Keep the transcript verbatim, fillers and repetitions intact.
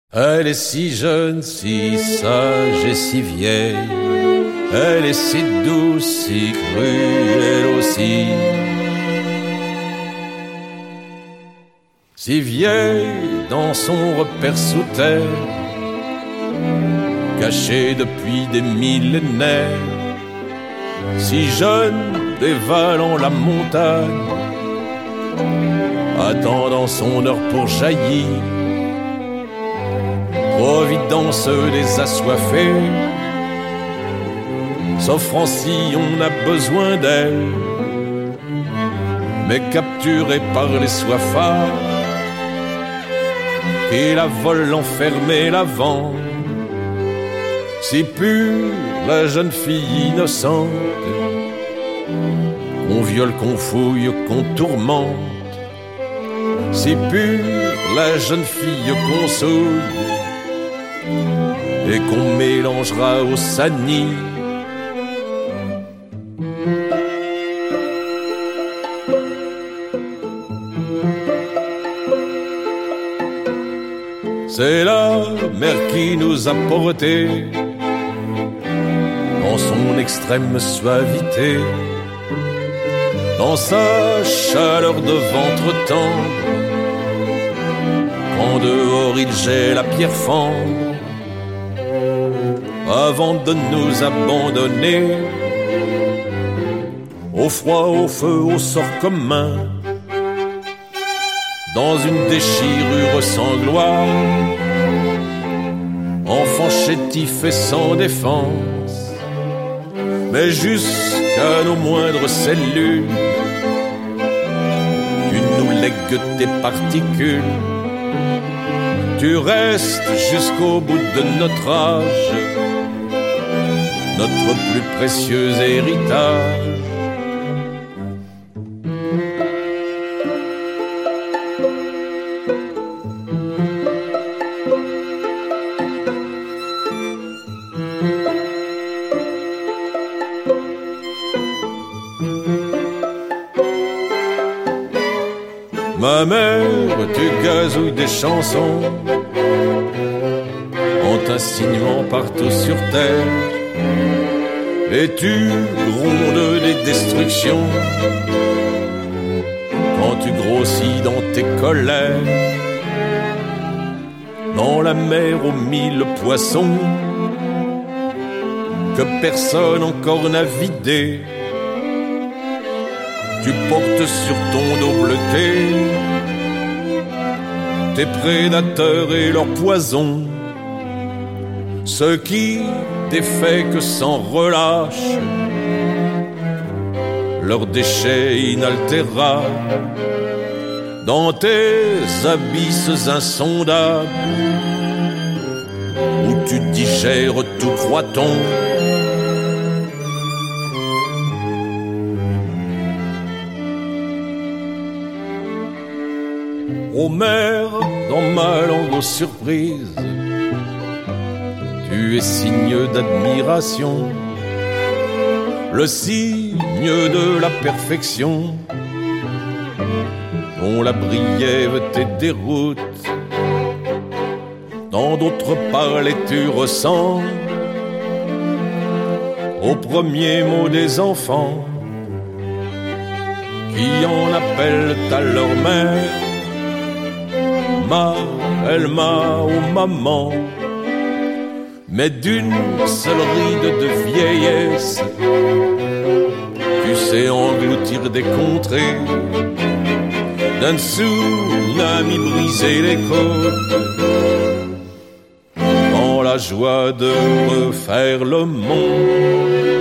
Elle est si jeune, si sage et si vieille. Elle est si douce, si crue, elle aussi. Si vieille dans son repère sous terre, cachée depuis des millénaires. Si jeune, dévalant la montagne, attendant son heure pour jaillir. Providence des assoiffés, s'offrant si on a besoin d'elle, mais capturée par les soifards qui la volent enfermée l'avant. Si pure la jeune fille innocente, qu'on viole, qu'on fouille, qu'on tourmente. Si pure la jeune fille qu'on souille et qu'on mélangera au sani. C'est la mer qui nous a portés dans son extrême suavité, dans sa chaleur de ventre tendre, quand dehors il gèle la pierre fendre, avant de nous abandonner au froid, au feu, au sort commun, dans une déchirure sans gloire, enfant chétif et sans défense, mais jusqu'à nos moindres cellules, tu nous lègues tes particules. Tu restes jusqu'au bout de notre âge, notre plus précieux héritage. Ma mère, tu gazouilles des chansons en t'insinuant partout sur terre, et tu grondes des destructions quand tu grossis dans tes colères. Dans la mer aux mille poissons que personne encore n'a vidé, tu portes sur ton dos bleuté tes prédateurs et leurs poisons, ce qui défait que sans relâche leurs déchets inaltérables dans tes abysses insondables où tu digères tout croîton. Ô mer, dans ma langue aux surprises, tu es signe d'admiration, le signe de la perfection, dont la briève te déroute. Dans d'autres parler tu ressens aux premiers mots des enfants qui en appellent à leur mère. Ma, elle m'a ou maman, mais d'une seule ride de vieillesse, tu sais engloutir des contrées, d'un tsunami briser les côtes, dans la joie de refaire le monde.